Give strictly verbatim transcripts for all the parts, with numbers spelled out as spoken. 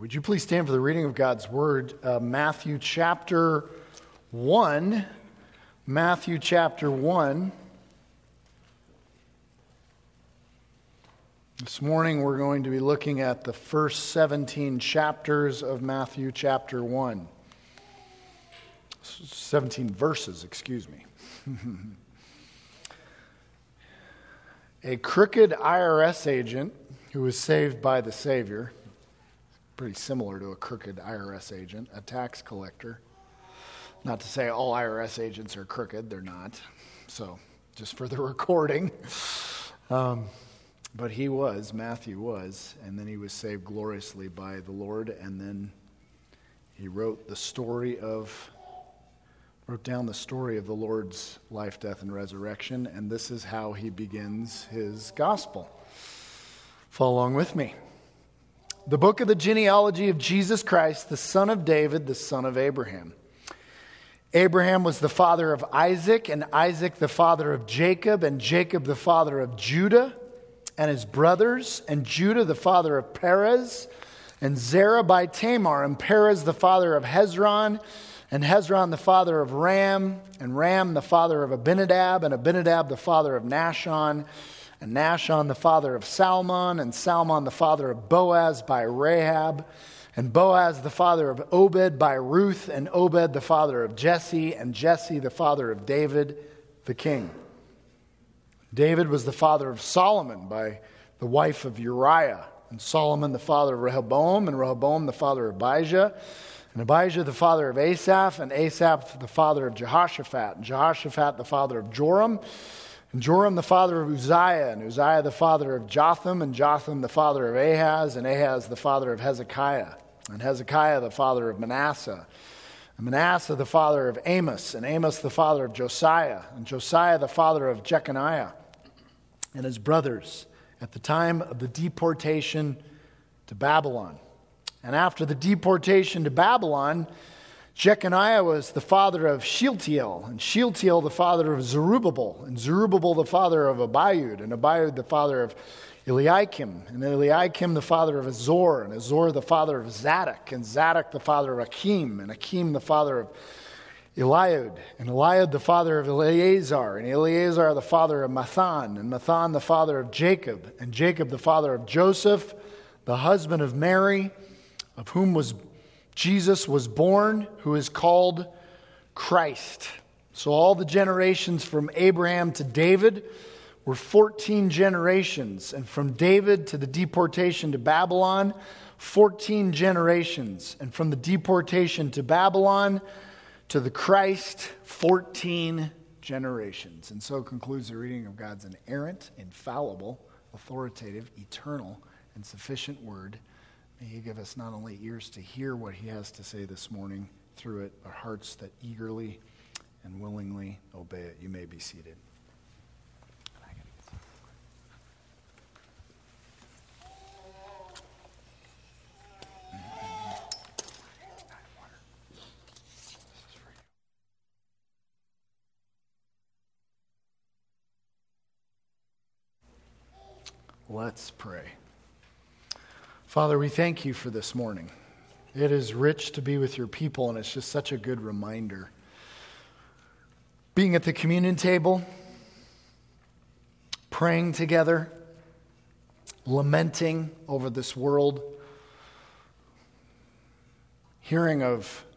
Would you please stand for the reading of God's Word? Uh, Matthew chapter one. Matthew chapter one. This morning we're going to be looking at the first seventeen chapters of Matthew chapter one. seventeen verses, excuse me. A crooked I R S agent who was saved by the Savior, pretty similar to a crooked I R S agent, a tax collector. Not to say all I R S agents are crooked, they're not. So, just for the recording. Um, but he was, Matthew was, and then he was saved gloriously by the Lord, and then he wrote the story of, wrote down the story of the Lord's life, death, and resurrection, and this is how he begins his gospel. Follow along with me. The book of the genealogy of Jesus Christ, the son of David, the son of Abraham. Abraham was the father of Isaac, and Isaac the father of Jacob, and Jacob the father of Judah and his brothers, and Judah the father of Perez, and Zerah by Tamar, and Perez the father of Hezron, and Hezron the father of Ram, and Ram the father of Abinadab, and Abinadab the father of Nahshon, and Nahshon the father of Salmon, and Salmon the father of Boaz by Rahab, and Boaz the father of Obed by Ruth, and Obed the father of Jesse, and Jesse the father of David the king. David was the father of Solomon by the wife of Uriah, and Solomon the father of Rehoboam, and Rehoboam the father of Abijah, and Abijah the father of Asaph, and Asaph the father of Jehoshaphat, and Jehoshaphat the father of Joram, and Joram the father of Uzziah, and Uzziah the father of Jotham, and Jotham the father of Ahaz, and Ahaz the father of Hezekiah, and Hezekiah the father of Manasseh, and Manasseh the father of Amos, and Amos the father of Josiah, and Josiah the father of Jeconiah, and his brothers at the time of the deportation to Babylon. And after the deportation to Babylon, Jeconiah was the father of Shealtiel, and Shealtiel the father of Zerubbabel, and Zerubbabel the father of Abiud, and Abiud the father of Eliakim, and Eliakim the father of Azor, and Azor the father of Zadok, and Zadok the father of Achim, and Achim the father of Eliud, and Eliud the father of Eleazar, and Eleazar the father of Mathan, and Mathan the father of Jacob, and Jacob the father of Joseph, the husband of Mary, of whom was Jesus was born, who is called Christ. So all the generations from Abraham to David were fourteen generations. And from David to the deportation to Babylon, fourteen generations. And from the deportation to Babylon to the Christ, fourteen generations. And so concludes the reading of God's inerrant, infallible, authoritative, eternal, and sufficient word. May he give us not only ears to hear what he has to say this morning through it, but hearts that eagerly and willingly obey it. You may be seated. Let's pray. Father, we thank you for this morning. It is rich to be with your people, and it's just such a good reminder. Being at the communion table, praying together, lamenting over this world, hearing of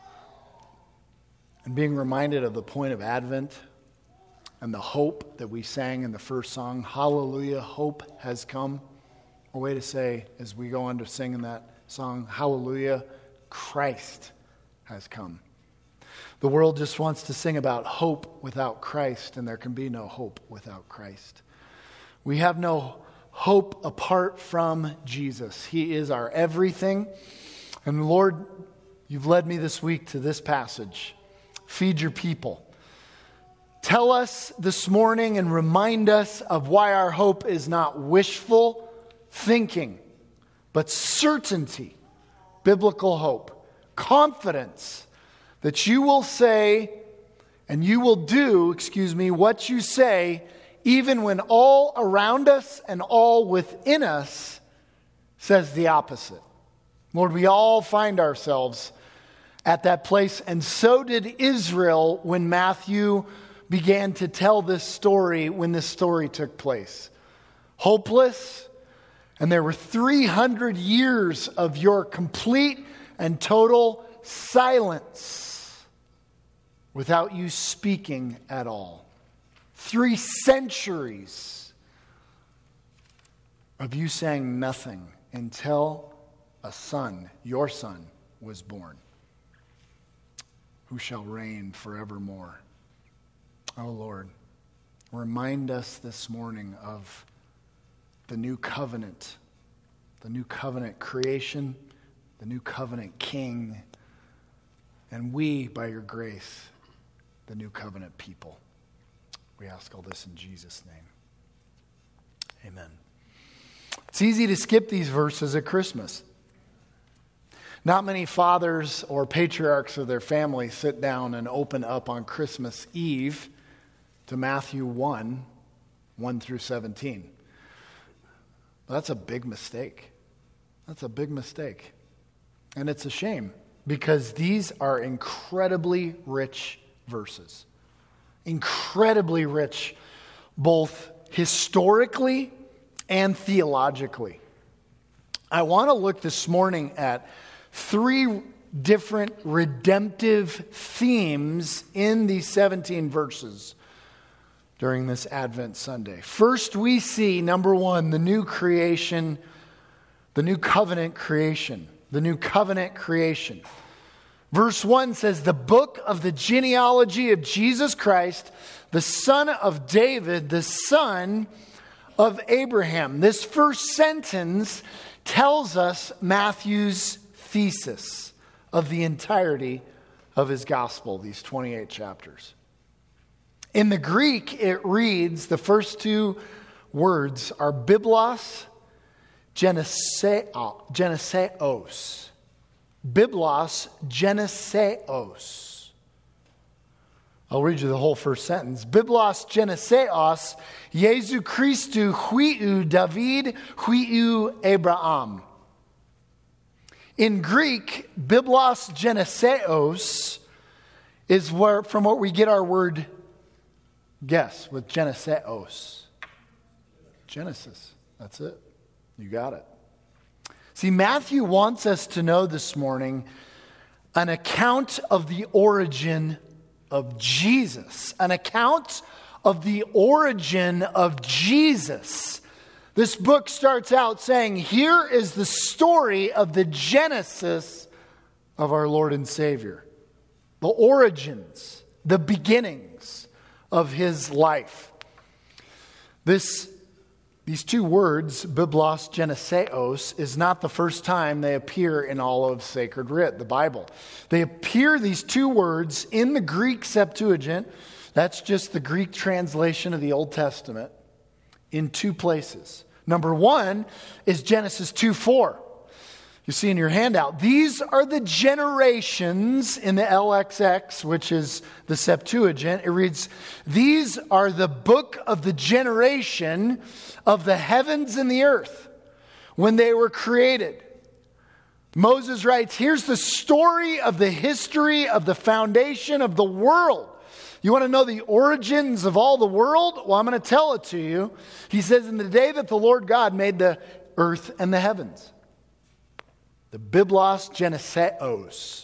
and being reminded of the point of Advent and the hope that we sang in the first song, Hallelujah, hope has come. A way to say, as we go on to sing in that song, Hallelujah, Christ has come. The world just wants to sing about hope without Christ, and there can be no hope without Christ. We have no hope apart from Jesus. He is our everything. And Lord, you've led me this week to this passage. Feed your people. Tell us this morning and remind us of why our hope is not wishful thinking, but certainty, biblical hope, confidence that you will say and you will do, excuse me, what you say, even when all around us and all within us says the opposite. Lord, we all find ourselves at that place, and so did Israel when Matthew began to tell this story, when this story took place. Hopeless, and there were three hundred years of your complete and total silence without you speaking at all. Three centuries of you saying nothing until a son, your son, was born, who shall reign forevermore. Oh Lord, remind us this morning of the new covenant, the new covenant creation, the new covenant king, and we, by your grace, the new covenant people. We ask all this in Jesus' name. Amen. It's easy to skip these verses at Christmas. Not many fathers or patriarchs of their family sit down and open up on Christmas Eve to Matthew one, one through seventeen. That's a big mistake. That's a big mistake. And it's a shame because these are incredibly rich verses. Incredibly rich, both historically and theologically. I want to look this morning at three different redemptive themes in these seventeen verses during this Advent Sunday. First, we see, number one, the new creation, the new covenant creation, the new covenant creation. Verse one says, the book of the genealogy of Jesus Christ, the son of David, the son of Abraham. This first sentence tells us Matthew's thesis of the entirety of his gospel, these twenty-eight chapters. In the Greek, it reads, the first two words are biblos, geneseos. Biblos, geneseos. I'll read you the whole first sentence. Biblos geneseos, Jesu Christu huiu David huiu Abraham. In Greek, biblos geneseos is where, from what we get our word guess with geneseos. Genesis. That's it. You got it. See, Matthew wants us to know this morning an account of the origin of Jesus. An account of the origin of Jesus. This book starts out saying, here is the story of the genesis of our Lord and Savior. The origins, the beginnings of his life. This, these two words, biblos, geneseos, is not the first time they appear in all of Sacred Writ, the Bible. They appear, these two words, in the Greek Septuagint. That's just the Greek translation of the Old Testament, in two places. Number one is Genesis two four. You see in your handout, these are the generations in the L X X, which is the Septuagint. It reads, these are the book of the generation of the heavens and the earth when they were created. Moses writes, here's the story of the history of the foundation of the world. You want to know the origins of all the world? Well, I'm going to tell it to you. He says, in the day that the Lord God made the earth and the heavens. The biblos geneseos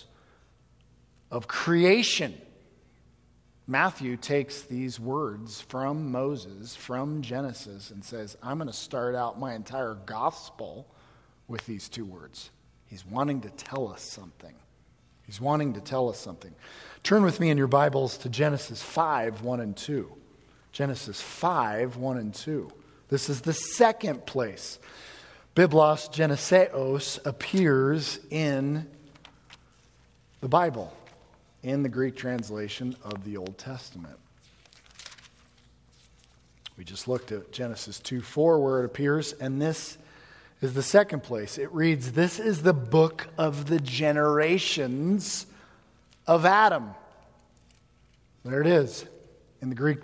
of creation. Matthew takes these words from Moses, from Genesis, and says, I'm going to start out my entire gospel with these two words. He's wanting to tell us something. He's wanting to tell us something. Turn with me in your Bibles to Genesis five, one and two. Genesis five, one and two. This is the second place biblos geneseos appears in the Bible, in the Greek translation of the Old Testament. We just looked at Genesis two four where it appears, and this is the second place. It reads, this is the book of the generations of Adam. There it is. In the Greek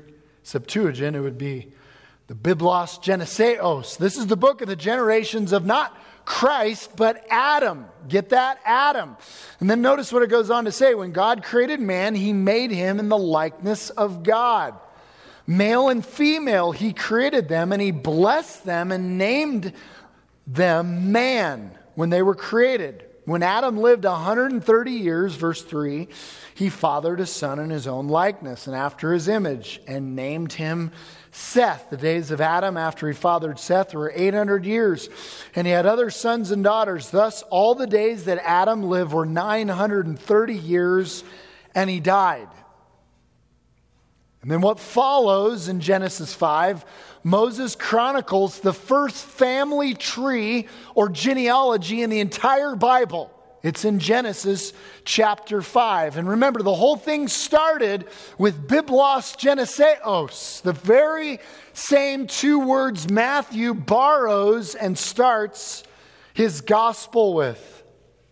Septuagint, it would be the biblos geneseos. This is the book of the generations of not Christ, but Adam. Get that? Adam. And then notice what it goes on to say. When God created man, he made him in the likeness of God. Male and female, he created them, and he blessed them and named them man when they were created. When Adam lived one hundred thirty years, verse three, he fathered a son in his own likeness and after his image, and named him Seth. The days of Adam after he fathered Seth were eight hundred years, and he had other sons and daughters. Thus, all the days that Adam lived were nine hundred thirty years, and he died. And then what follows in Genesis five, Moses chronicles the first family tree or genealogy in the entire Bible. It's in Genesis chapter five. And remember, the whole thing started with Biblos Geneseos, the very same two words Matthew borrows and starts his gospel with.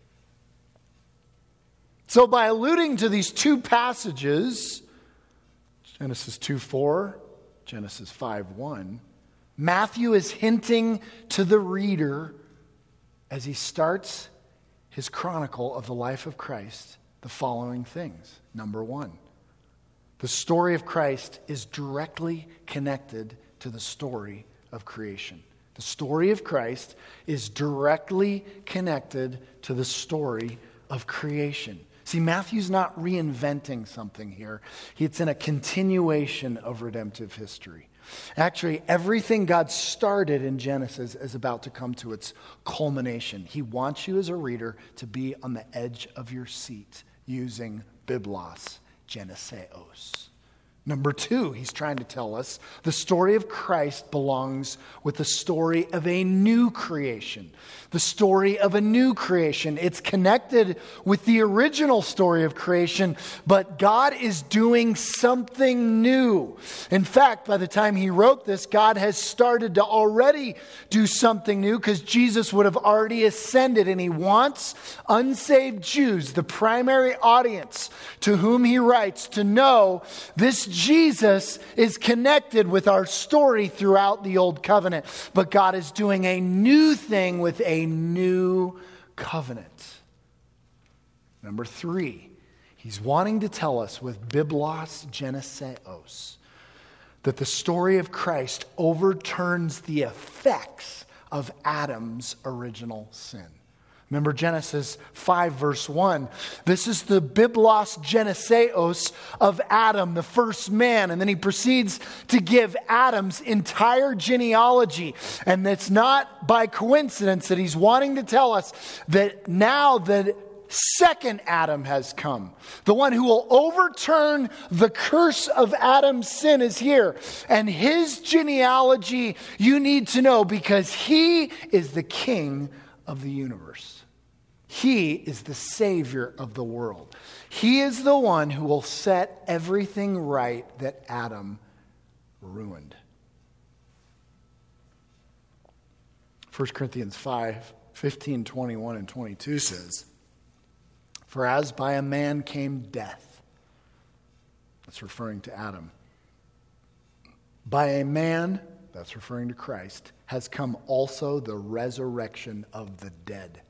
So by alluding to these two passages, Genesis two four, Genesis five one, Matthew is hinting to the reader as he starts his chronicle of the life of Christ the following things. Number one, the story of Christ is directly connected to the story of creation. The story of Christ is directly connected to the story of creation. See, Matthew's not reinventing something here. It's in a continuation of redemptive history. Actually, everything God started in Genesis is about to come to its culmination. He wants you as a reader to be on the edge of your seat using Biblos Geneseos. Number two, he's trying to tell us the story of Christ belongs with the story of a new creation. The story of a new creation. It's connected with the original story of creation, but God is doing something new. In fact, by the time he wrote this, God has started to already do something new because Jesus would have already ascended, and he wants unsaved Jews, the primary audience to whom he writes, to know this Jesus is connected with our story throughout the Old Covenant. But God is doing a new thing with a new covenant. Number three, he's wanting to tell us with Biblos Geneseos that the story of Christ overturns the effects of Adam's original sin. Remember Genesis five verse one. This is the Biblos Geneseos of Adam, the first man. And then he proceeds to give Adam's entire genealogy. And it's not by coincidence that he's wanting to tell us that now the second Adam has come. The one who will overturn the curse of Adam's sin is here. And his genealogy you need to know because he is the king of the universe. He is the Savior of the world. He is the one who will set everything right that Adam ruined. First Corinthians five, fifteen, twenty-one, and twenty-two says, "For as by a man came death," that's referring to Adam, "by a man," that's referring to Christ, "has come also the resurrection of the dead.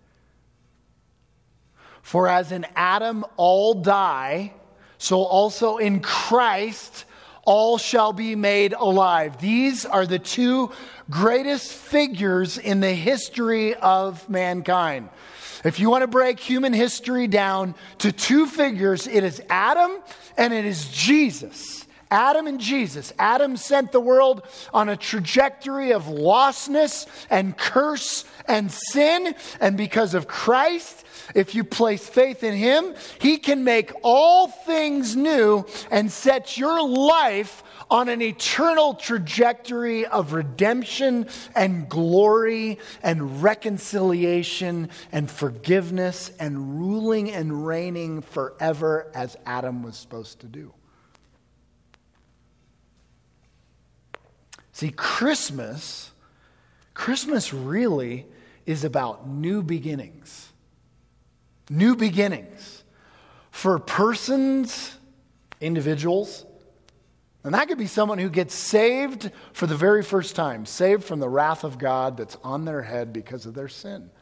For as in Adam all die, so also in Christ all shall be made alive." These are the two greatest figures in the history of mankind. If you want to break human history down to two figures, it is Adam and it is Jesus. Adam and Jesus. Adam sent the world on a trajectory of lostness and curse and sin. And because of Christ, if you place faith in him, he can make all things new and set your life on an eternal trajectory of redemption and glory and reconciliation and forgiveness and ruling and reigning forever as Adam was supposed to do. See, Christmas, Christmas really is about new beginnings. New beginnings for persons, individuals, And that could be someone who gets saved for the very first time, saved from the wrath of God that's on their head because of their sin.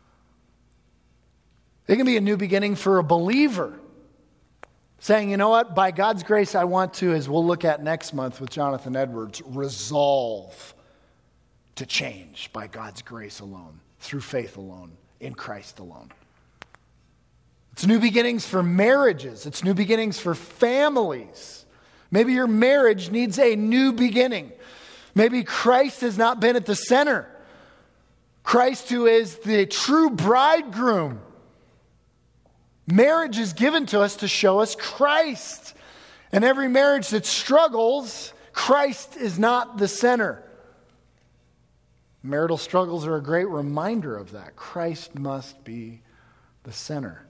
It can be a new beginning for a believer, saying, you know what, by God's grace I want to, as we'll look at next month with Jonathan Edwards, resolve to change by God's grace alone, through faith alone, in Christ alone. It's new beginnings for marriages. It's new beginnings for families. Maybe your marriage needs a new beginning. Maybe Christ has not been at the center. Christ, who is the true bridegroom. Marriage is given to us to show us Christ. And every marriage that struggles, Christ is not the center. Marital struggles are a great reminder of that. Christ must be the center.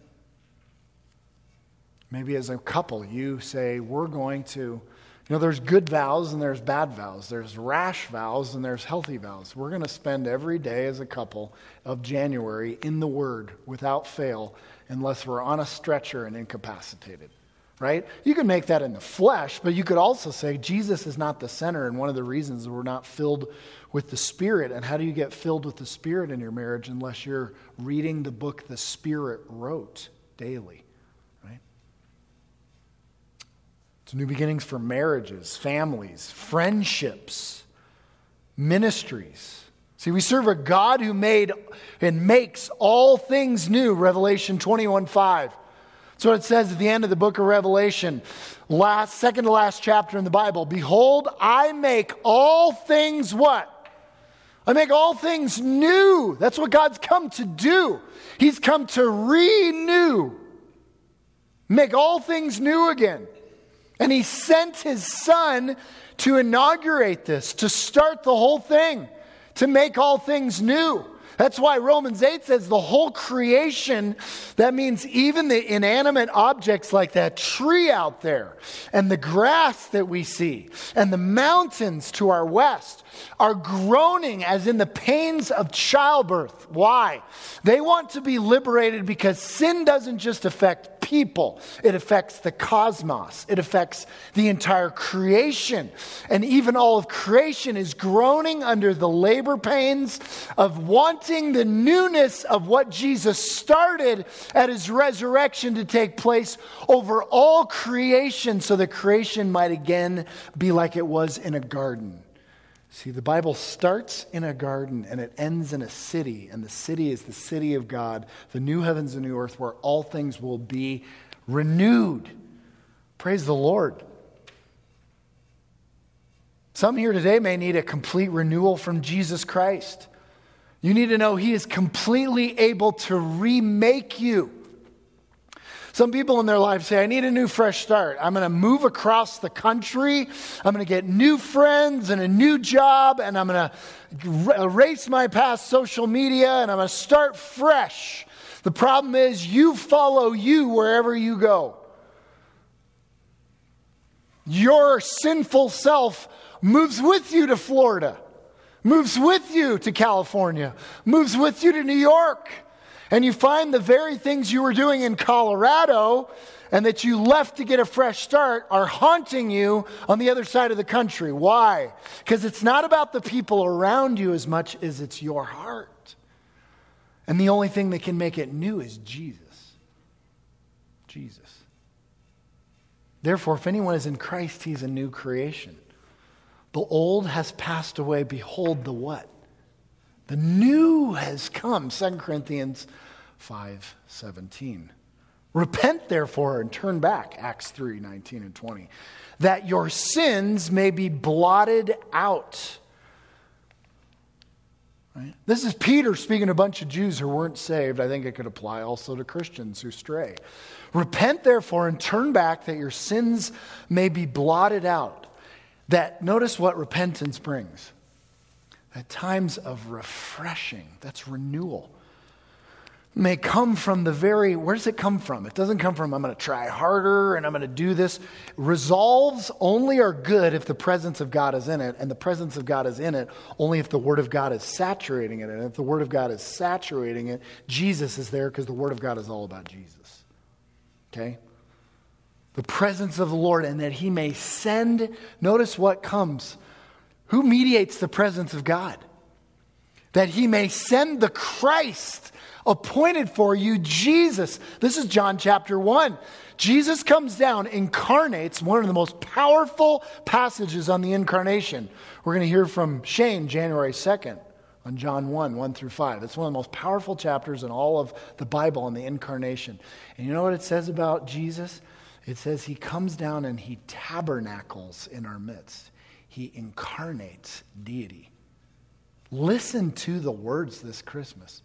Maybe as a couple, you say, we're going to, you know, there's good vows and there's bad vows. There's rash vows and there's healthy vows. We're going to spend every day as a couple of January in the Word without fail, unless we're on a stretcher and incapacitated, right? You can make that in the flesh, but you could also say Jesus is not the center, and one of the reasons we're not filled with the Spirit. And how do you get filled with the Spirit in your marriage unless you're reading the book the Spirit wrote daily? It's new beginnings for marriages, families, friendships, ministries. See, we serve a God who made and makes all things new, Revelation twenty-one five. That's what it says at the end of the book of Revelation, last, second to last chapter in the Bible. Behold, I make all things what? I make all things new. That's what God's come to do. He's come to renew, make all things new again. And he sent his son to inaugurate this, to start the whole thing, to make all things new. That's why Romans eight says the whole creation, that means even the inanimate objects like that tree out there, and the grass that we see, and the mountains to our west, are groaning as in the pains of childbirth. Why? They want to be liberated because sin doesn't just affect people. It affects the cosmos. It affects the entire creation. And even all of creation is groaning under the labor pains of wanting the newness of what Jesus started at his resurrection to take place over all creation, so that creation might again be like it was in a garden. See, the Bible starts in a garden and it ends in a city, and the city is the city of God, the new heavens and new earth, where all things will be renewed. Praise the Lord. Some here today may need a complete renewal from Jesus Christ. You need to know he is completely able to remake you. Some people in their lives say, I need a new fresh start. I'm going to move across the country. I'm going to get new friends and a new job, and I'm going to erase my past social media, and I'm going to start fresh. The problem is you follow you wherever you go. Your sinful self moves with you to Florida, moves with you to California, moves with you to New York. And you find the very things you were doing in Colorado and that you left to get a fresh start are haunting you on the other side of the country. Why? Because it's not about the people around you as much as it's your heart. And the only thing that can make it new is Jesus. Jesus. Therefore, if anyone is in Christ, he's a new creation. The old has passed away. Behold, the what? The new has come, Second Corinthians five seventeen. Repent, therefore, and turn back, Acts three nineteen and twenty, that your sins may be blotted out. Right? This is Peter speaking to a bunch of Jews who weren't saved. I think it could apply also to Christians who stray. Repent, therefore, and turn back, that your sins may be blotted out. That, notice what repentance brings. At times of refreshing, that's renewal, may come from the very, where does it come from? It doesn't come from, I'm going to try harder and I'm going to do this. Resolves only are good if the presence of God is in it, and the presence of God is in it only if the Word of God is saturating it. And if the Word of God is saturating it, Jesus is there, because the Word of God is all about Jesus. Okay? the presence of the Lord, and that he may send, notice what comes. Who mediates the presence of God? That he may send the Christ appointed for you, Jesus. This is John chapter one. Jesus comes down, incarnates, one of the most powerful passages on the incarnation. We're going to hear from Shane January second on John one, one through five. It's one of the most powerful chapters in all of the Bible on the incarnation. And you know what it says about Jesus? It says he comes down and he tabernacles in our midst. He incarnates deity. Listen to the words this Christmas.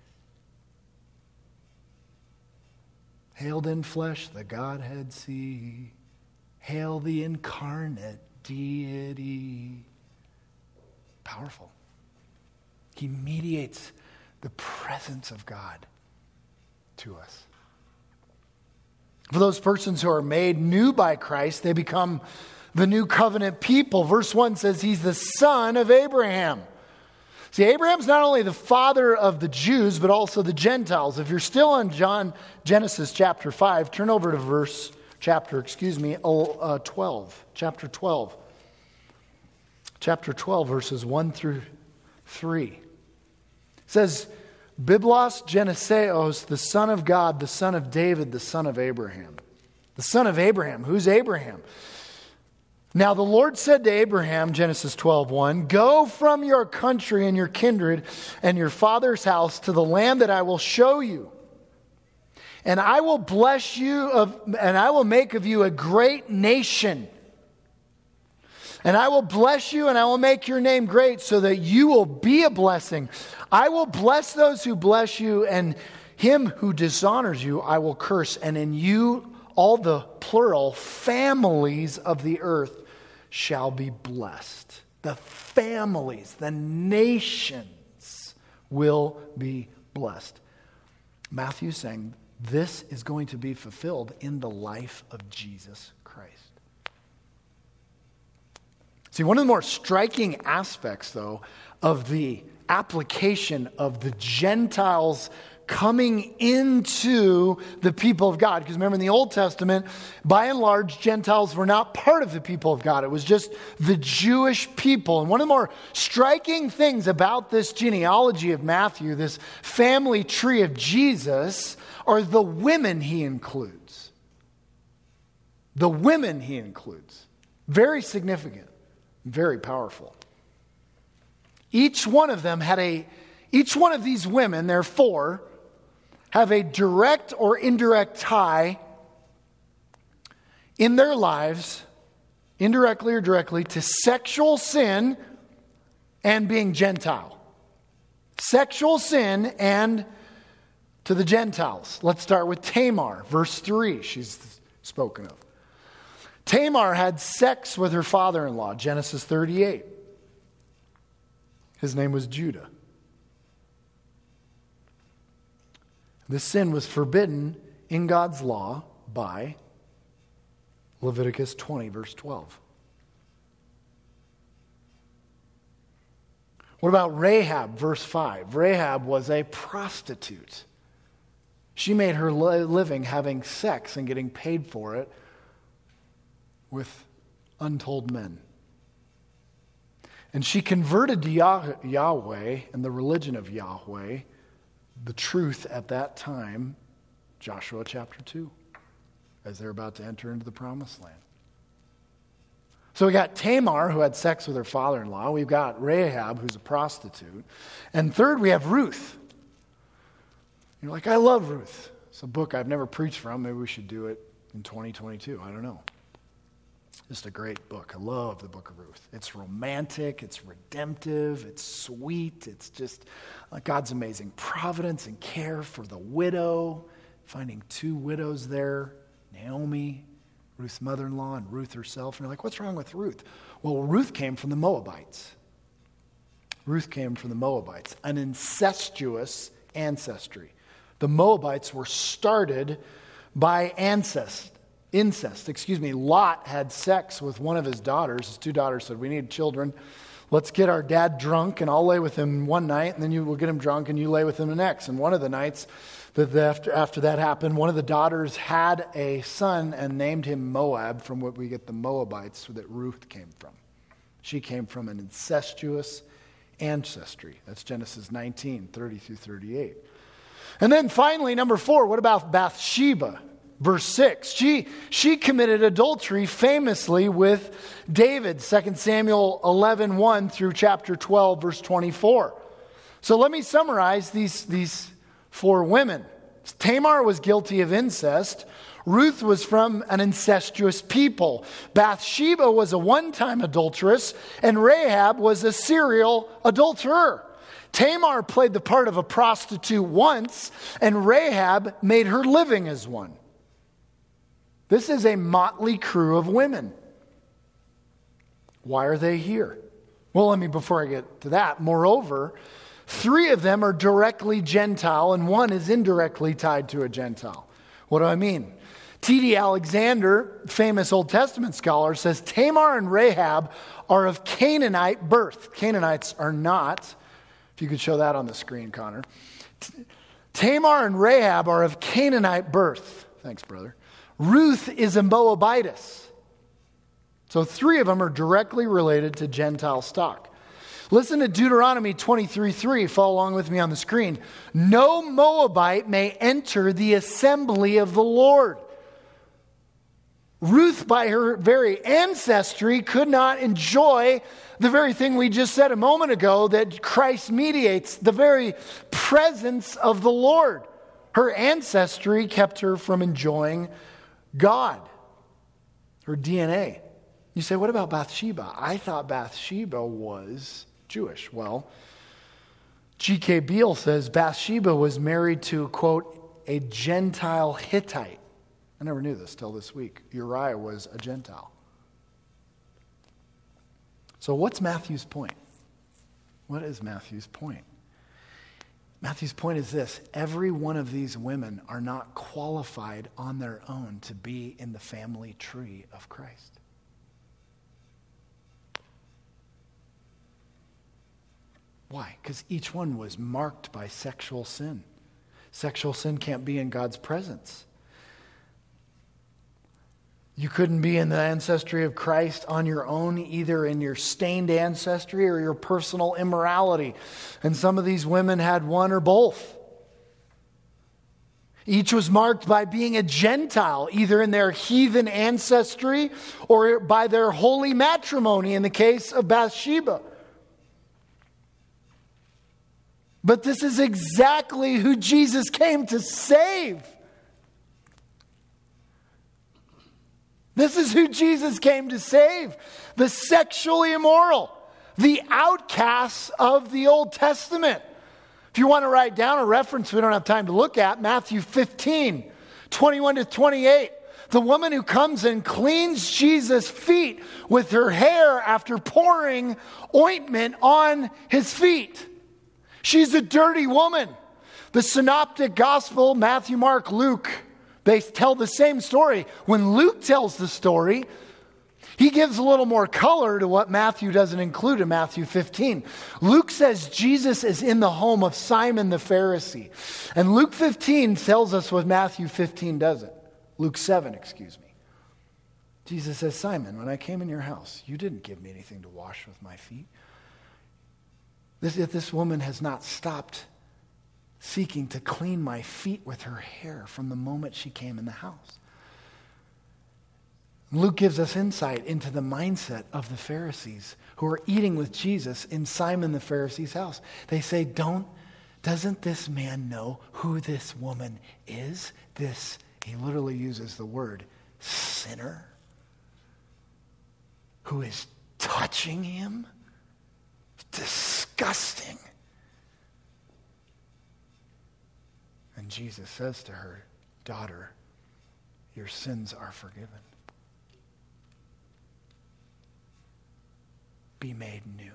Hailed in flesh, the Godhead see. Hail the incarnate deity. Powerful. He mediates the presence of God to us. For those persons who are made new by Christ, they become the new covenant people. Verse one says he's the son of Abraham. See, Abraham's not only the father of the Jews, but also the Gentiles. If you're still on John, Genesis chapter five, turn over to verse, chapter, excuse me, uh, twelve. Chapter twelve. Chapter twelve, verses one through three. It says, Biblos Geneseos, the son of God, the son of David, the son of Abraham. The son of Abraham. Who's Abraham? Now the Lord said to Abraham, Genesis twelve one, go from your country and your kindred and your father's house to the land that I will show you. And I will bless you of, and I will make of you a great nation. And I will bless you and I will make your name great so that you will be a blessing. I will bless those who bless you, and him who dishonors you I will curse. And in you all the plural families of the earth shall be blessed. The families, the nations will be blessed. Matthew's saying this is going to be fulfilled in the life of Jesus Christ. See, one of the more striking aspects, though, of the application of the Gentiles coming into the people of God. Because remember, in the Old Testament, by and large, Gentiles were not part of the people of God. It was just the Jewish people. And one of the more striking things about this genealogy of Matthew, this family tree of Jesus, are the women he includes. The women he includes. Very significant. Very powerful. Each one of them had a, each one of these women, there are four, have a direct or indirect tie in their lives, indirectly or directly, to sexual sin and being Gentile. Sexual sin and to the Gentiles. Let's start with Tamar, verse three, she's spoken of. Tamar had sex with her father-in-law, Genesis thirty-eight. His name was Judah. This sin was forbidden in God's law by Leviticus twenty, verse twelve. What about Rahab, verse five? Rahab was a prostitute. She made her living having sex and getting paid for it with untold men. And she converted to Yah- Yahweh and the religion of Yahweh, the truth at that time, Joshua chapter two, as they're about to enter into the promised land. So we got Tamar, who had sex with her father-in-law. We've got Rahab, who's a prostitute. And third, we have Ruth. You're like, I love Ruth. It's a book I've never preached from. Maybe we should do it in twenty twenty-two. I don't know. Just a great book. I love the book of Ruth. It's romantic, it's redemptive, it's sweet. It's just uh, God's amazing providence and care for the widow, finding two widows there, Naomi, Ruth's mother-in-law, and Ruth herself. And you're like, what's wrong with Ruth? Well, Ruth came from the Moabites. Ruth came from the Moabites, an incestuous ancestry. The Moabites were started by ancestors. Incest, excuse me. Lot had sex with one of his daughters. His two daughters said, we need children. Let's get our dad drunk and I'll lay with him one night and then you will get him drunk and you lay with him the next. And one of the nights, that after, after that happened, one of the daughters had a son and named him Moab, from what we get the Moabites that Ruth came from. She came from an incestuous ancestry. That's Genesis nineteen, thirty through thirty-eight. And then finally, number four, what about Bathsheba? Verse six, she, she committed adultery famously with David, Second Samuel eleven, one through chapter twelve, verse twenty-four. So let me summarize these, these four women. Tamar was guilty of incest. Ruth was from an incestuous people. Bathsheba was a one-time adulteress, and Rahab was a serial adulterer. Tamar played the part of a prostitute once, and Rahab made her living as one. This is a motley crew of women. Why are they here? Well, let me, before I get to that, moreover, three of them are directly Gentile, and one is indirectly tied to a Gentile. What do I mean? T D Alexander, famous Old Testament scholar, says Tamar and Rahab are of Canaanite birth. Canaanites are not. If you could show that on the screen, Connor. Tamar and Rahab are of Canaanite birth. Thanks, brother. Ruth is a Moabitess. So three of them are directly related to Gentile stock. Listen to Deuteronomy twenty-three three. Follow along with me on the screen. No Moabite may enter the assembly of the Lord. Ruth, by her very ancestry, could not enjoy the very thing we just said a moment ago, that Christ mediates, the very presence of the Lord. Her ancestry kept her from enjoying God, her D N A. You say, what about Bathsheba? I thought Bathsheba was Jewish. Well, G K Beale says Bathsheba was married to, quote, a Gentile Hittite. I never knew this till this week. Uriah was a Gentile. So what's Matthew's point? What is Matthew's point? Matthew's point is this: every one of these women are not qualified on their own to be in the family tree of Christ. Why? Because each one was marked by sexual sin. Sexual sin can't be in God's presence. You couldn't be in the ancestry of Christ on your own, either in your stained ancestry or your personal immorality. And some of these women had one or both. Each was marked by being a Gentile, either in their heathen ancestry or by their holy matrimony, in the case of Bathsheba. But this is exactly who Jesus came to save. This is who Jesus came to save. The sexually immoral, the outcasts of the Old Testament. If you want to write down a reference we don't have time to look at, Matthew fifteen, twenty-one to twenty-eight. The woman who comes and cleans Jesus' feet with her hair after pouring ointment on his feet. She's a dirty woman. The synoptic gospel, Matthew, Mark, Luke, they tell the same story. When Luke tells the story, he gives a little more color to what Matthew doesn't include in Matthew fifteen. Luke says Jesus is in the home of Simon the Pharisee. And Luke fifteen tells us what Matthew fifteen doesn't. Luke seven, excuse me. Jesus says, Simon, when I came in your house, you didn't give me anything to wash with my feet. This, this woman has not stopped seeking to clean my feet with her hair from the moment she came in the house. Luke gives us insight into the mindset of the Pharisees who are eating with Jesus in Simon the Pharisee's house. They say, "Don't, doesn't this man know who this woman is? This," he literally uses the word, sinner, who is touching him? Disgusting. And Jesus says to her, "Daughter, your sins are forgiven. Be made new."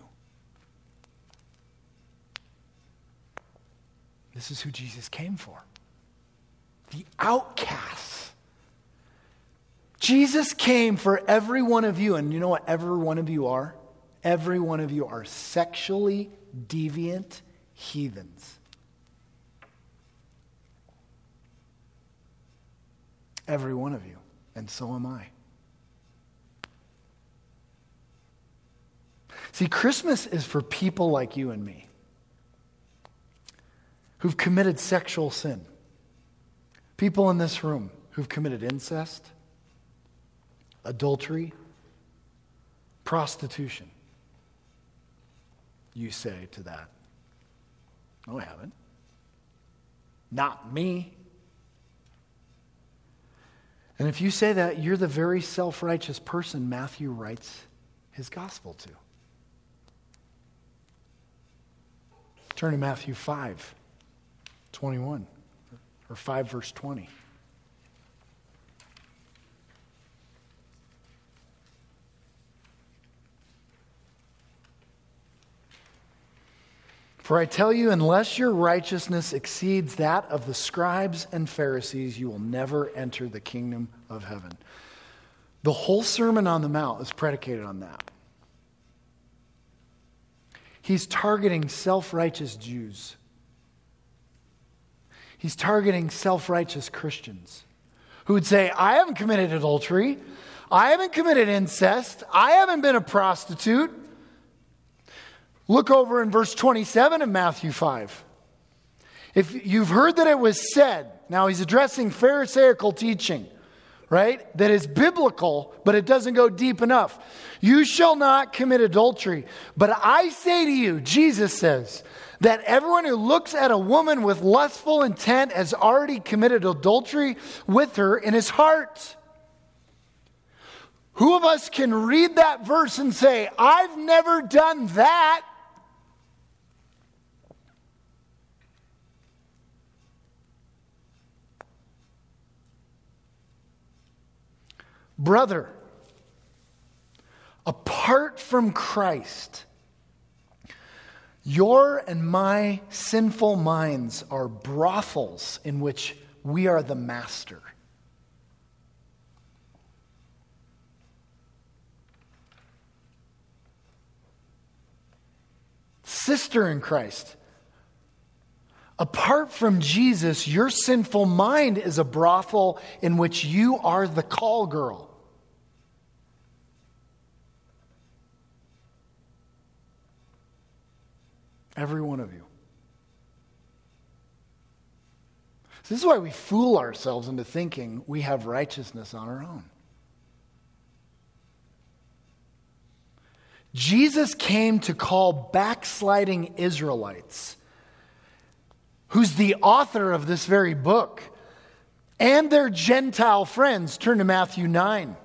This is who Jesus came for. The outcasts. Jesus came for every one of you, and you know what every one of you are? Every one of you are sexually deviant heathens. Every one of you. And so am I. See, Christmas is for people like you and me who've committed sexual sin. People in this room who've committed incest, adultery, prostitution. You say to that, no, I haven't. Not me. And if you say that, you're the very self-righteous person Matthew writes his gospel to. Turn to Matthew five, twenty-one, or five verse twenty. For I tell you, unless your righteousness exceeds that of the scribes and Pharisees, you will never enter the kingdom of heaven. The whole Sermon on the Mount is predicated on that. He's targeting self-righteous Jews. He's targeting self-righteous Christians who would say, I haven't committed adultery. I haven't committed incest. I haven't been a prostitute. Look over in verse twenty-seven of Matthew five. If you've heard that it was said, now he's addressing Pharisaical teaching, right? That is biblical, but it doesn't go deep enough. You shall not commit adultery. But I say to you, Jesus says, that everyone who looks at a woman with lustful intent has already committed adultery with her in his heart. Who of us can read that verse and say, I've never done that? Brother, apart from Christ, your and my sinful minds are brothels in which we are the master. Sister in Christ, apart from Jesus, your sinful mind is a brothel in which you are the call girl. Every one of you. This is why we fool ourselves into thinking we have righteousness on our own. Jesus came to call backsliding Israelites, who's the author of this very book, and their Gentile friends. Turn to Matthew nine.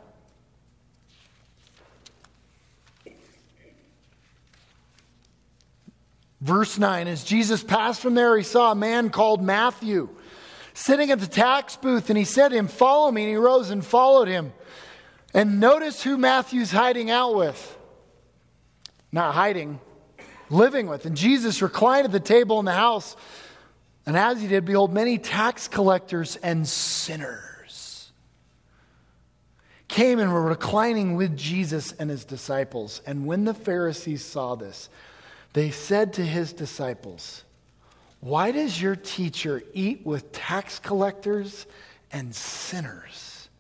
Verse nine, as Jesus passed from there, he saw a man called Matthew sitting at the tax booth, and he said to him, follow me, and he rose and followed him. And notice who Matthew's hiding out with. Not hiding, living with. And Jesus reclined at the table in the house, and as he did, behold, many tax collectors and sinners came and were reclining with Jesus and his disciples. And when the Pharisees saw this, they said to his disciples, why does your teacher eat with tax collectors and sinners?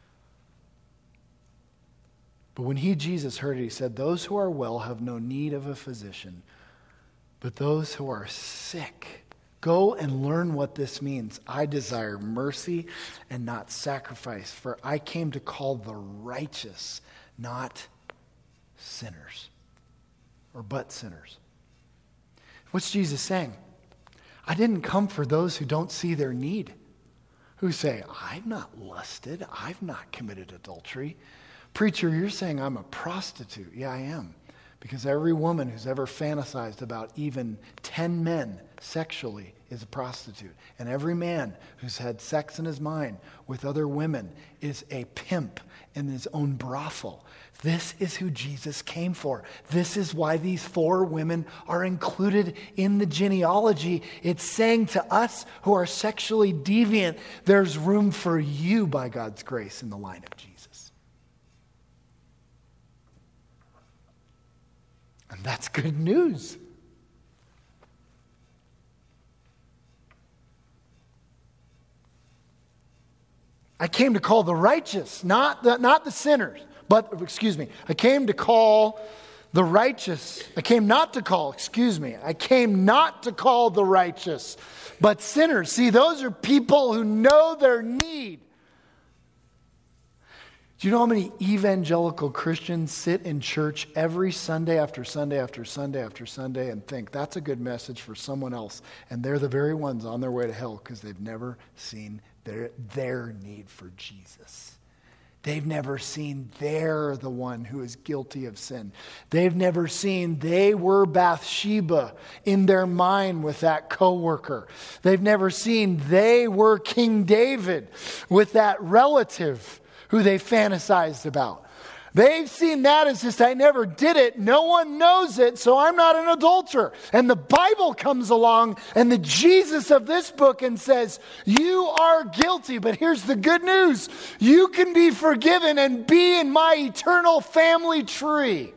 But when he, Jesus, heard it, he said, those who are well have no need of a physician, but those who are sick. Go and learn what this means. I desire mercy and not sacrifice, for I came to call the righteous, not sinners, or but sinners. What's Jesus saying? I didn't come for those who don't see their need, who say, I've not lusted, I've not committed adultery. Preacher, you're saying I'm a prostitute. Yeah, I am. Because every woman who's ever fantasized about even ten men sexually is a prostitute. And every man who's had sex in his mind with other women is a pimp in his own brothel. This is who Jesus came for. This is why these four women are included in the genealogy. It's saying to us who are sexually deviant, there's room for you by God's grace in the line of Jesus. And that's good news. I came to call the righteous, not the, not the sinners, but, excuse me, I came to call the righteous. I came not to call, excuse me, I came not to call the righteous, but sinners. See, those are people who know their need. Do you know how many evangelical Christians sit in church every Sunday after Sunday after Sunday after Sunday and think that's a good message for someone else, and they're the very ones on their way to hell because they've never seen their, their need for Jesus. They've never seen they're the one who is guilty of sin. They've never seen they were Bathsheba in their mind with that coworker. They've never seen they were King David with that relative who they fantasized about. They've seen that as just, I never did it. No one knows it, so I'm not an adulterer. And the Bible comes along and the Jesus of this book and says, you are guilty, but here's the good news. You can be forgiven and be in my eternal family tree.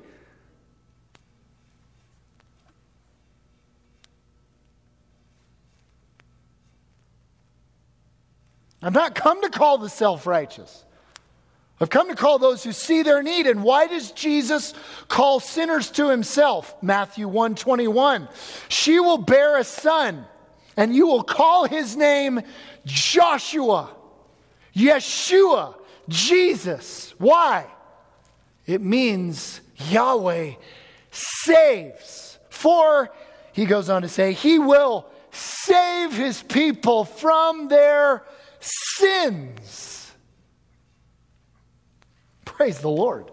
I've not come to call the self-righteous. I've come to call those who see their need. And why does Jesus call sinners to himself? Matthew one twenty-one. She will bear a son, and you will call his name Joshua, Yeshua, Jesus. Why? It means Yahweh saves. For, he goes on to say, he will save his people from their sins. Praise the Lord.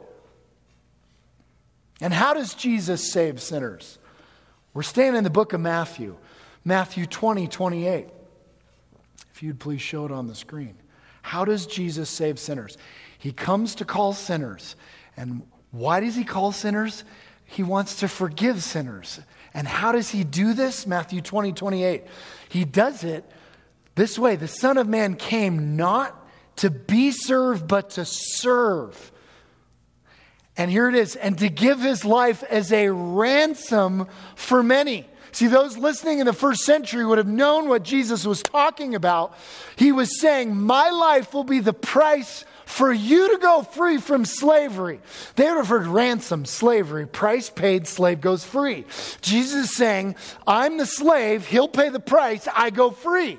And how does Jesus save sinners? We're staying in the book of Matthew. Matthew twenty, twenty-eight. If you'd please show it on the screen. How does Jesus save sinners? He comes to call sinners. And why does he call sinners? He wants to forgive sinners. And how does he do this? Matthew twenty, twenty-eight. He does it this way. The Son of Man came not to be served, but to serve. And here it is, and to give his life as a ransom for many. See, those listening in the first century would have known what Jesus was talking about. He was saying, my life will be the price for you to go free from slavery. They would have heard ransom, slavery, price paid, slave goes free. Jesus is saying, I'm the slave, he'll pay the price, I go free.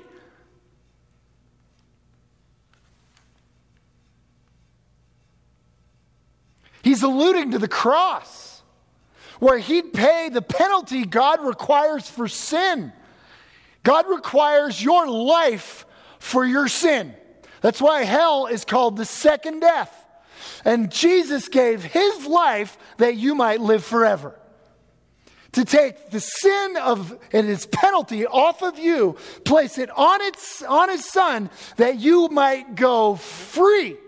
He's alluding to the cross, where he'd pay the penalty God requires for sin. God requires your life for your sin. That's why hell is called the second death. And Jesus gave his life that you might live forever. To take the sin of and its penalty off of you, place it on its on his son, that you might go free.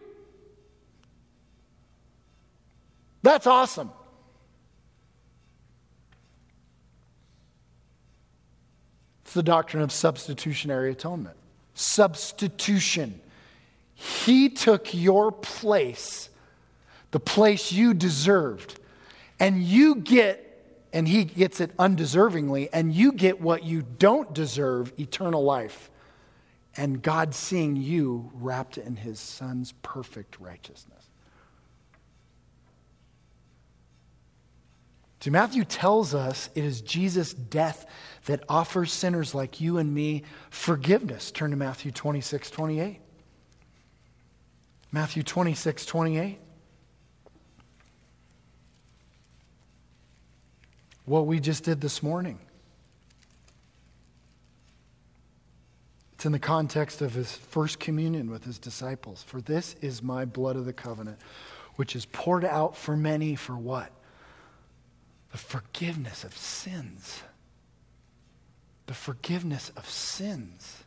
That's awesome. It's the doctrine of substitutionary atonement. Substitution. He took your place, the place you deserved, and you get, and he gets it undeservingly, and you get what you don't deserve, eternal life. And God seeing you wrapped in his son's perfect righteousness. See, Matthew tells us it is Jesus' death that offers sinners like you and me forgiveness. Turn to Matthew twenty-six, twenty-eight. Matthew twenty-six, twenty-eight. What we just did this morning. It's in the context of his first communion with his disciples. For this is my blood of the covenant, which is poured out for many for what? The forgiveness of sins. The forgiveness of sins.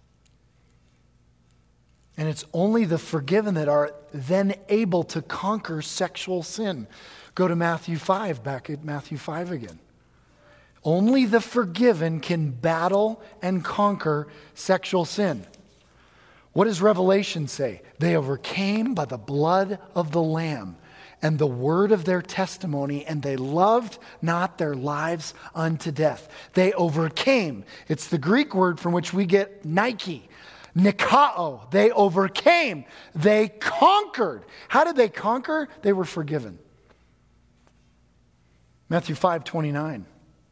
And it's only the forgiven that are then able to conquer sexual sin. Go to Matthew five, back at Matthew five again. Only the forgiven can battle and conquer sexual sin. What does Revelation say? They overcame by the blood of the Lamb and the word of their testimony, and they loved not their lives unto death. They overcame. It's the Greek word from which we get Nike. Nikao, they overcame. They conquered. How did they conquer? They were forgiven. Matthew five twenty-nine.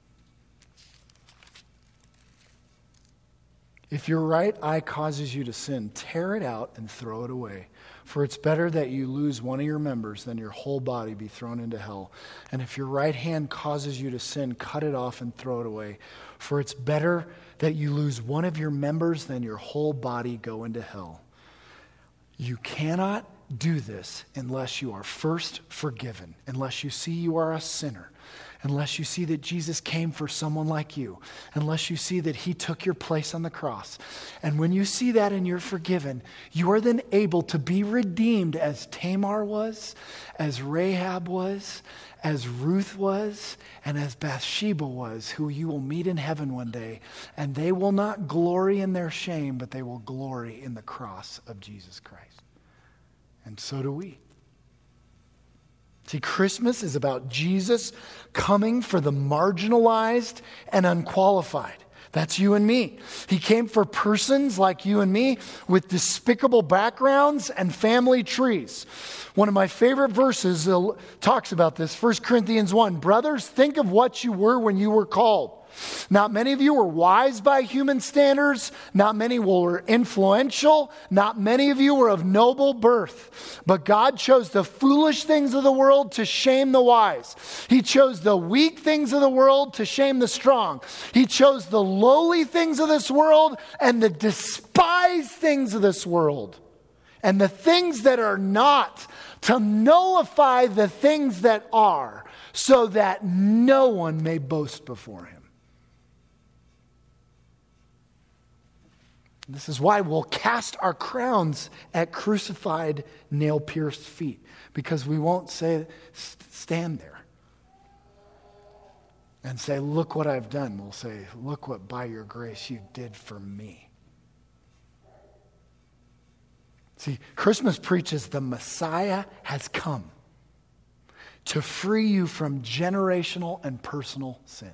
If your right eye causes you to sin, tear it out and throw it away. For it's better that you lose one of your members than your whole body be thrown into hell. And if your right hand causes you to sin, cut it off and throw it away. For it's better that you lose one of your members than your whole body go into hell. You cannot do this unless you are first forgiven, unless you see you are a sinner, unless you see that Jesus came for someone like you, unless you see that he took your place on the cross. And when you see that and you're forgiven, you are then able to be redeemed as Tamar was, as Rahab was, as Ruth was, and as Bathsheba was, who you will meet in heaven one day. And they will not glory in their shame, but they will glory in the cross of Jesus Christ. And so do we. See, Christmas is about Jesus coming for the marginalized and unqualified. That's you and me. He came for persons like you and me with despicable backgrounds and family trees. One of my favorite verses talks about this, First Corinthians one. Brothers, think of what you were when you were called. Not many of you were wise by human standards. Not many were influential. Not many of you were of noble birth. But God chose the foolish things of the world to shame the wise. He chose the weak things of the world to shame the strong. He chose the lowly things of this world and the despised things of this world. And the things that are not, to nullify the things that are, so that no one may boast before him. This is why we'll cast our crowns at crucified, nail-pierced feet, because we won't say, stand there and say, look what I've done. We'll say, look what by your grace you did for me. See, Christmas preaches the Messiah has come to free you from generational and personal sin.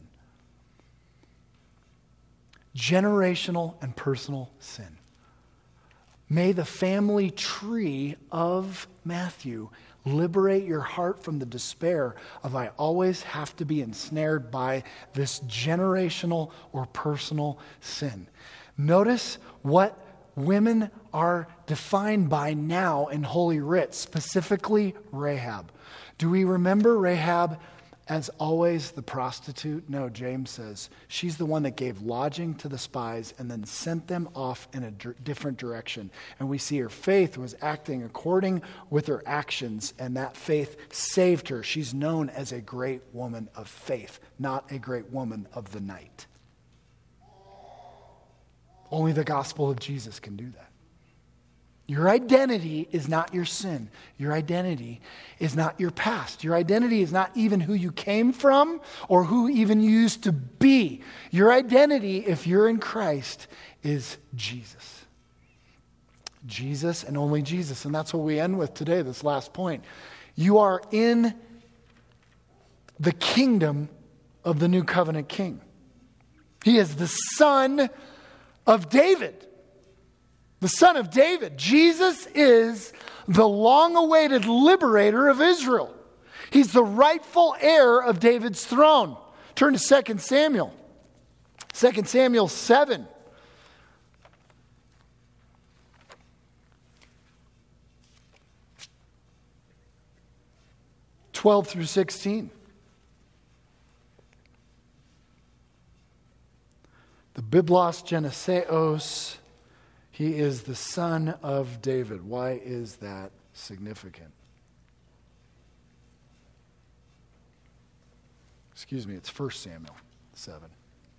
Generational and personal sin. May the family tree of Matthew liberate your heart from the despair of I always have to be ensnared by this generational or personal sin. Notice what women are defined by now in Holy Writ, specifically Rahab. Do we remember Rahab as always the prostitute? No, James says she's the one that gave lodging to the spies and then sent them off in a d- different direction. And we see her faith was acting according with her actions, and that faith saved her. She's known as a great woman of faith, not a great woman of the night. Only the gospel of Jesus can do that. Your identity is not your sin. Your identity is not your past. Your identity is not even who you came from or who even you used to be. Your identity, if you're in Christ, is Jesus. Jesus and only Jesus. And that's what we end with today, this last point. You are in the kingdom of the new covenant king. He is the son of David. The son of David. Jesus is the long-awaited liberator of Israel. He's the rightful heir of David's throne. Turn to Second Samuel. Second Samuel seven. twelve through sixteen. The Biblos Geneseos. He is the son of David. Why is that significant? Excuse me, it's First Samuel seven.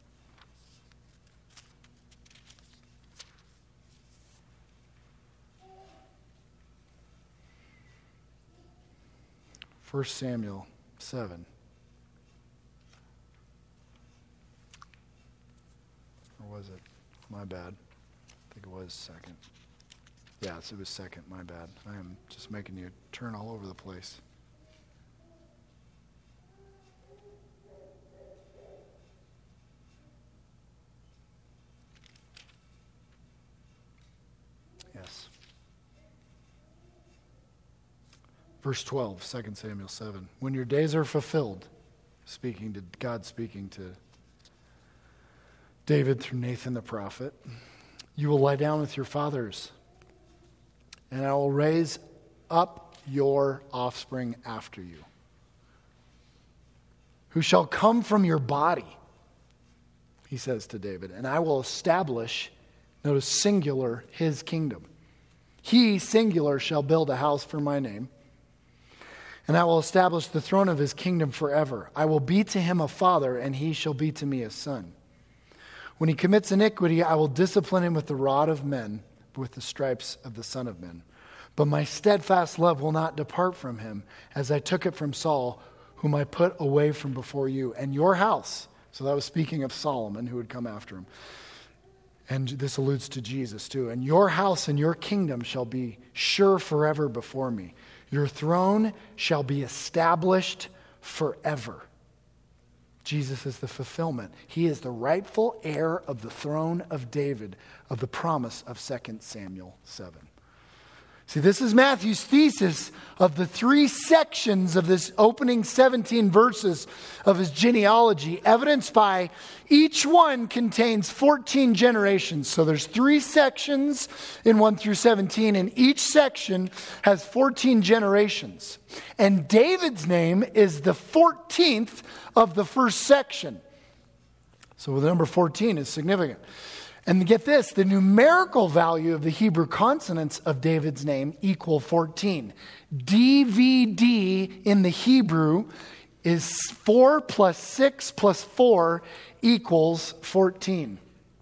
First Samuel seven. Or was it? My bad. I think it was second. Yes, it was second. My bad. I am just making you turn all over the place. Verse twelve, Second Samuel seven. When your days are fulfilled, speaking to God, speaking to David through Nathan the prophet, you will lie down with your fathers, and I will raise up your offspring after you, who shall come from your body, he says to David, and I will establish, notice singular, his kingdom. He, singular, shall build a house for my name, and I will establish the throne of his kingdom forever. I will be to him a father, and he shall be to me a son. When he commits iniquity, I will discipline him with the rod of men, with the stripes of the Son of Men. But my steadfast love will not depart from him, as I took it from Saul, whom I put away from before you. And your house, so that was speaking of Solomon, who would come after him. And this alludes to Jesus too. And your house and your kingdom shall be sure forever before me. Your throne shall be established forever. Jesus is the fulfillment. He is the rightful heir of the throne of David, of the promise of Second Samuel seven. See, this is Matthew's thesis of the three sections of this opening seventeen verses of his genealogy, evidenced by each one contains fourteen generations. So there's three sections in one through seventeen, and each section has fourteen generations. And David's name is the fourteenth of the first section. So the number fourteen is significant. And get this, the numerical value of the Hebrew consonants of David's name equal fourteen. D V D in the Hebrew is four plus six plus four equals fourteen.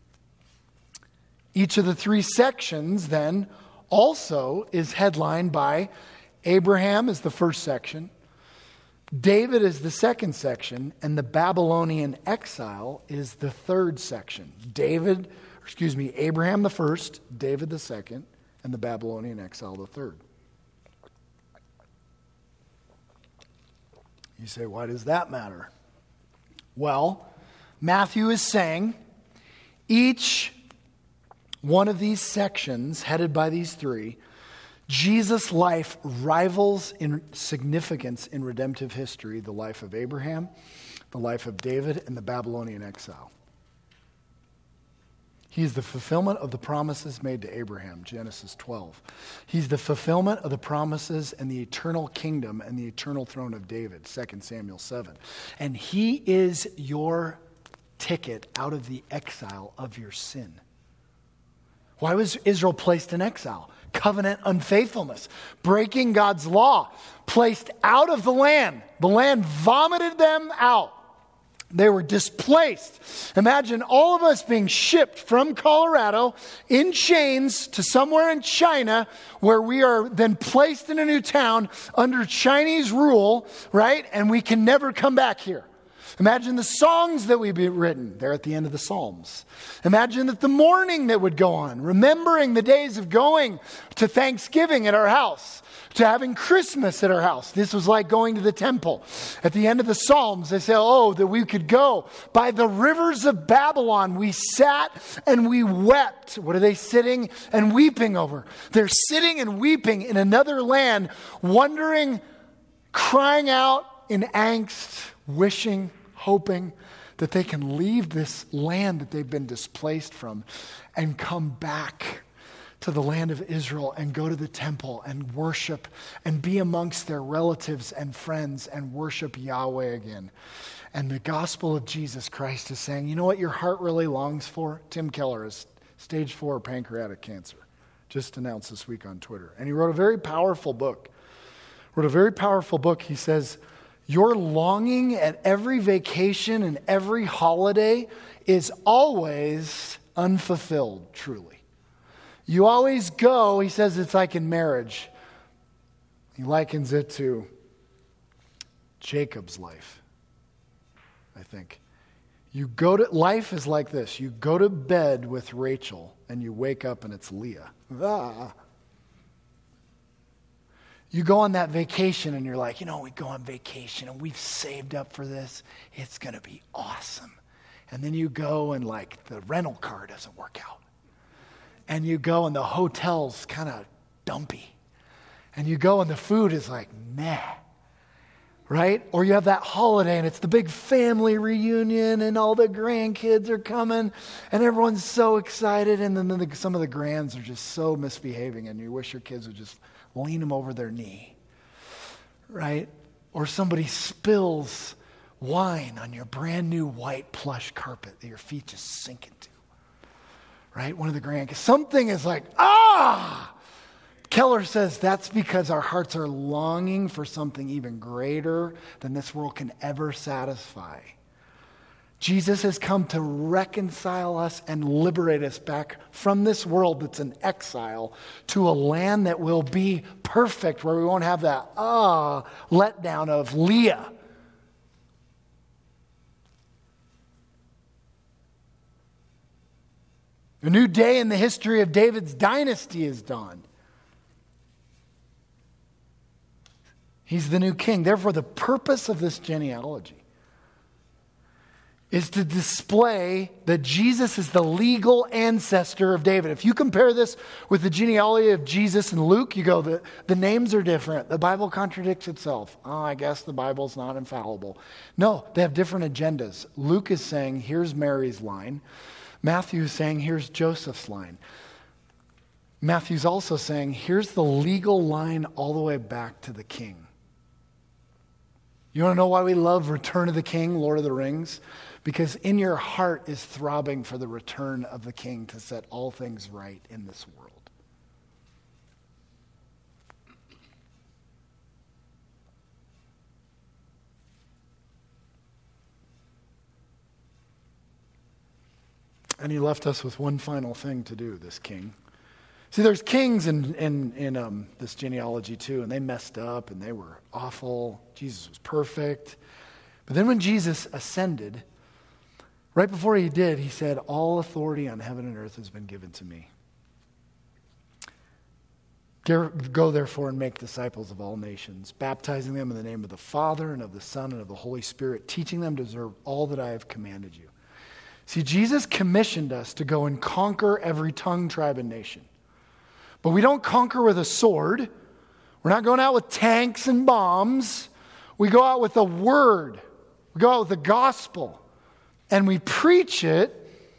Each of the three sections then also is headlined by Abraham is the first section, David is the second section, and the Babylonian exile is the third section. David Excuse me, Abraham the first, David the second, and the Babylonian exile the third. You say, why does that matter? Well, Matthew is saying each one of these sections, headed by these three, Jesus' life rivals in significance in redemptive history the life of Abraham, the life of David, and the Babylonian exile. He is the fulfillment of the promises made to Abraham, Genesis twelve. He's the fulfillment of the promises and the eternal kingdom and the eternal throne of David, Second Samuel seven. And he is your ticket out of the exile of your sin. Why was Israel placed in exile? Covenant unfaithfulness, breaking God's law, placed out of the land. The land vomited them out. They were displaced. Imagine all of us being shipped from Colorado in chains to somewhere in China, where we are then placed in a new town under Chinese rule, right? And we can never come back here. Imagine the songs that we'd be written. They're at the end of the Psalms. Imagine that the mourning that would go on, remembering the days of going to Thanksgiving at our house, to having Christmas at our house. This was like going to the temple. At the end of the Psalms, they say, oh, that we could go by the rivers of Babylon. We sat and we wept. What are they sitting and weeping over? They're sitting and weeping in another land, wondering, crying out in angst, wishing, hoping that they can leave this land that they've been displaced from and come back to the land of Israel and go to the temple and worship and be amongst their relatives and friends and worship Yahweh again. And the gospel of Jesus Christ is saying, you know what your heart really longs for? Tim Keller is stage four pancreatic cancer, just announced this week on Twitter. And he wrote a very powerful book. Wrote a very powerful book. He says, your longing at every vacation and every holiday is always unfulfilled, truly. You always go, he says it's like in marriage. He likens it to Jacob's life, I think. You go to, life is like this. You go to bed with Rachel and you wake up and it's Leah. Ah. You go on that vacation and you're like, you know, we go on vacation and we've saved up for this. It's going to be awesome. And then you go and like the rental car doesn't work out. And you go and the hotel's kind of dumpy. And you go and the food is like, meh. Right? Or you have that holiday and it's the big family reunion and all the grandkids are coming and everyone's so excited, and then the, some of the grands are just so misbehaving and you wish your kids would just lean them over their knee. Right? Or somebody spills wine on your brand new white plush carpet that your feet just sink into. Right? One of the grandkids. Something is like, ah! Keller says that's because our hearts are longing for something even greater than this world can ever satisfy. Jesus has come to reconcile us and liberate us back from this world that's in exile to a land that will be perfect, where we won't have that ah letdown of Leah. A new day in the history of David's dynasty is dawned. He's the new king. Therefore, the purpose of this genealogy is to display that Jesus is the legal ancestor of David. If you compare this with the genealogy of Jesus and Luke, you go, the, the names are different. The Bible contradicts itself. Oh, I guess the Bible's not infallible. No, they have different agendas. Luke is saying, here's Mary's line. Matthew is saying, here's Joseph's line. Matthew's also saying, here's the legal line all the way back to the king. You want to know why we love Return of the King, Lord of the Rings? Because in your heart is throbbing for the return of the king to set all things right in this world. And he left us with one final thing to do, this king. See, there's kings in, in, in um, this genealogy too, and they messed up and they were awful. Jesus was perfect. But then when Jesus ascended, right before he did, he said, all authority on heaven and earth has been given to me. Go therefore and make disciples of all nations, baptizing them in the name of the Father and of the Son and of the Holy Spirit, teaching them to observe all that I have commanded you. See, Jesus commissioned us to go and conquer every tongue, tribe, and nation. But we don't conquer with a sword. We're not going out with tanks and bombs. We go out with a word. We go out with the gospel. And we preach it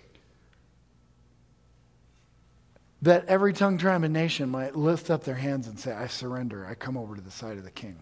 that every tongue, tribe, and nation might lift up their hands and say, I surrender. I come over to the side of the king.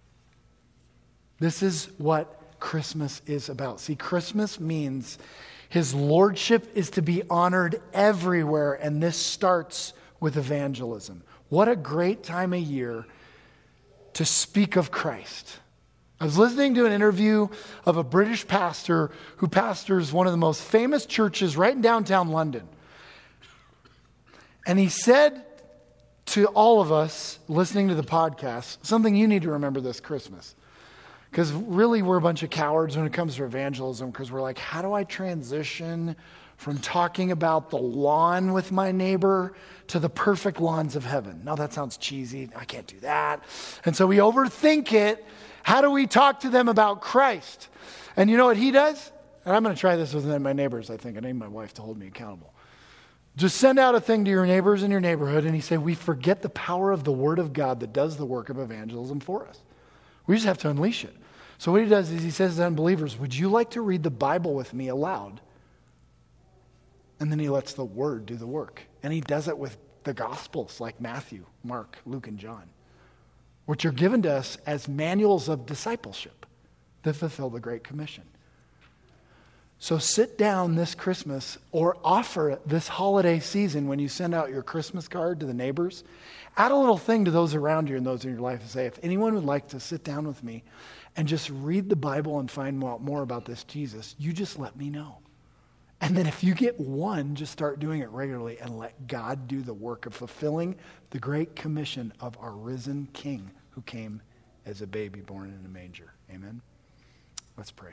This is what Christmas is about. See, Christmas means his lordship is to be honored everywhere, and this starts with evangelism. What a great time of year to speak of Christ. I was listening to an interview of a British pastor who pastors one of the most famous churches right in downtown London. And he said to all of us listening to the podcast, something you need to remember this Christmas. Because really we're a bunch of cowards when it comes to evangelism, because we're like, how do I transition from talking about the lawn with my neighbor to the perfect lawns of heaven? Now that sounds cheesy. I can't do that. And so we overthink it. How do we talk to them about Christ? And you know what he does? And I'm going to try this with my neighbors, I think. I need my wife to hold me accountable. Just send out a thing to your neighbors in your neighborhood and he say, we forget the power of the Word of God that does the work of evangelism for us. We just have to unleash it. So what he does is he says to unbelievers, would you like to read the Bible with me aloud? And then he lets the Word do the work. And he does it with the Gospels like Matthew, Mark, Luke, and John, which are given to us as manuals of discipleship that fulfill the Great Commission. So sit down this Christmas or offer this holiday season when you send out your Christmas card to the neighbors. Add a little thing to those around you and those in your life and say, if anyone would like to sit down with me and just read the Bible and find out more about this Jesus, you just let me know. And then if you get one, just start doing it regularly and let God do the work of fulfilling the great commission of our risen King who came as a baby born in a manger. Amen? Let's pray.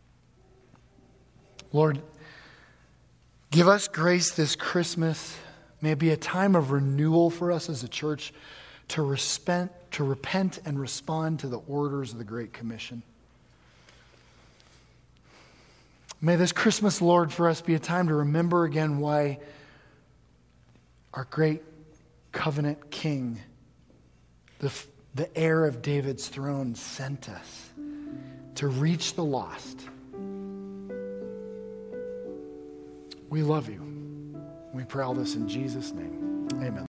Lord, give us grace this Christmas. May it be a time of renewal for us as a church to, respect, to repent and respond to the orders of the Great Commission. May this Christmas, Lord, for us be a time to remember again why our great covenant King the, the heir of David's throne, sent us to reach the lost. We love you. We pray all this in Jesus' name. Amen.